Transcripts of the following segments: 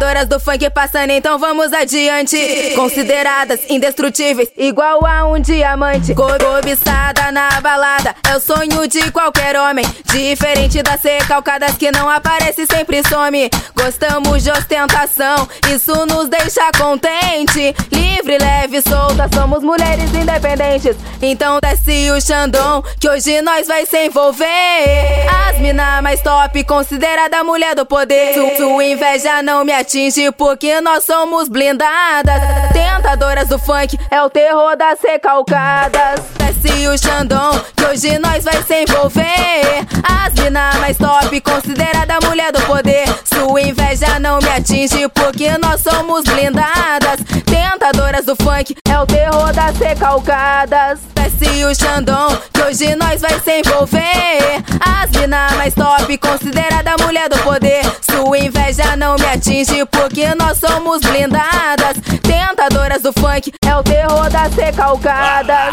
Tentadoras do funk passando, então vamos adiante. Consideradas indestrutíveis, igual a um diamante. Cobiçada na balada, é o sonho de qualquer homem. Diferente das recalcadas que não aparece e sempre some. Gostamos de ostentação, isso nos deixa contente. Livre, leve, solta, somos mulheres independentes. Então desce o Xandão, que hoje nós vai se envolver. As mina mais top, considerada mulher do poder. Sua inveja não me atinge, porque nós somos blindadas. Tentadoras do funk, é o terror das recalcadas. Desce o Xandão, que hoje nós vai se envolver. As mina mais top, considerada mulher do poder. Sua inveja não me atinge, porque nós somos blindadas. Tentadoras do funk, é o terror das recalcadas. Desce o Xandão, que hoje nós vai se envolver. As mina mais top, considerada mulher do poder. Sua inveja não me atinge, porque nós somos blindadas. Tentadoras do funk, é o terror das recalcadas.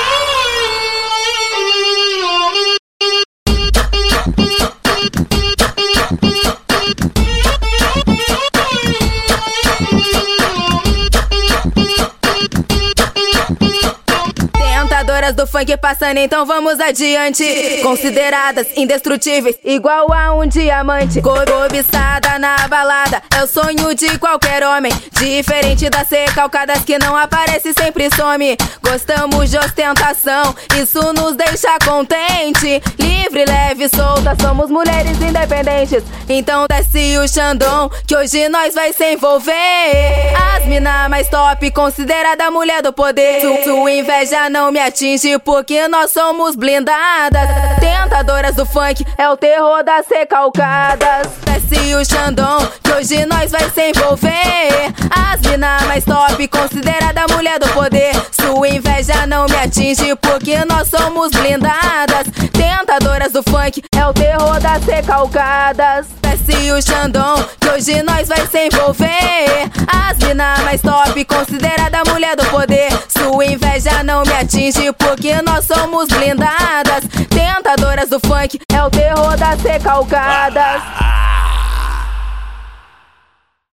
Tentadoras do funk passando, então vamos adiante. Consideradas indestrutíveis, igual a um diamante. Cobiçada na balada, é o sonho de qualquer homem. Diferente das recalcadas que não aparece e sempre some. Gostamos de ostentação, isso nos deixa contente. Livre, leve, solta, somos mulheres independentes. Então desce o Xandão, que hoje nós vai se envolver. As mina mais top, considerada mulher do poder. Sua inveja não me atinge, porque nós somos blindadas. Tentadoras do funk, é o terror das recalcadas. Desce o Xandão, que hoje nós vai se envolver. As mina mais top, considerada mulher do poder. Sua inveja não me atinge, porque nós somos blindadas. Tentadoras do funk, é o terror das recalcadas. Desce o Xandão, que hoje nós vai se envolver. As mina mais top, considerada mulher do poder. Sua inveja não me atinge, porque nós somos blindadas. Tentadoras do funk, é o terror das recalcadas.